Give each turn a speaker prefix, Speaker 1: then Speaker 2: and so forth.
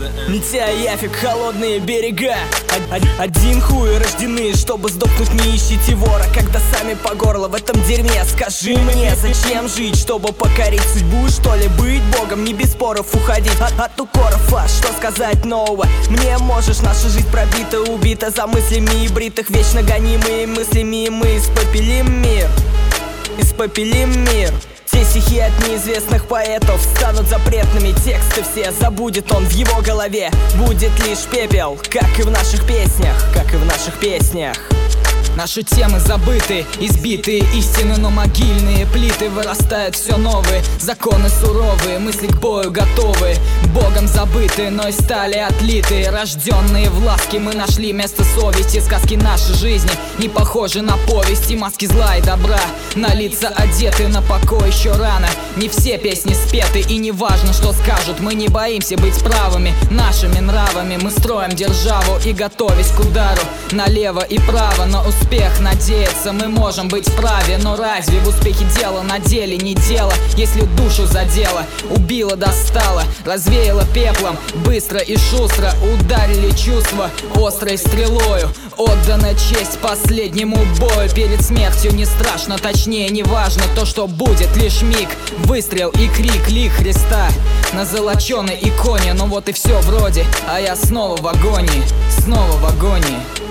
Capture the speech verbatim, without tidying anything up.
Speaker 1: Митя и Яфик, холодные берега. Один хуй рождены, чтобы сдохнуть, не ищите вора. Когда сами по горло в этом дерьме, скажи мне, зачем жить, чтобы покорить судьбу, что ли? Быть богом, не без споров уходить от, от укоров, а что сказать нового? Мне можешь, наша жизнь пробита, убита за мыслями и бритых, вечно гонимые мыслями, мы испопелим мир, испопелим мир. Все стихи от неизвестных поэтов станут запретными, тексты все забудет он, в его голове будет лишь пепел, как и в наших песнях, как и в наших песнях.
Speaker 2: Наши темы забыты, избитые истины, но могильные плиты. Вырастают все новые, законы суровые, мысли к бою готовы. Богом забыты, но из стали отлиты. Рожденные в ласке, мы нашли место совести. Сказки нашей жизни не похожи на повести. Маски зла и добра на лица одеты, на покой еще рано. Не все песни спеты, и не важно, что скажут. Мы не боимся быть правыми, нашими нравами мы строим державу и готовясь к удару налево и право. Но успех надеяться мы можем быть вправе, но разве в успехе дело на деле не дело? Если душу задело, убило, достало, развеяло пеплом, быстро и шустро ударили чувства острой стрелою. Отдана честь последнему бою, перед смертью не страшно, точнее не важно то, что будет, лишь миг, выстрел и крик, лик Христа на золоченой иконе. Ну вот и все вроде, а я снова в агонии, снова в агонии.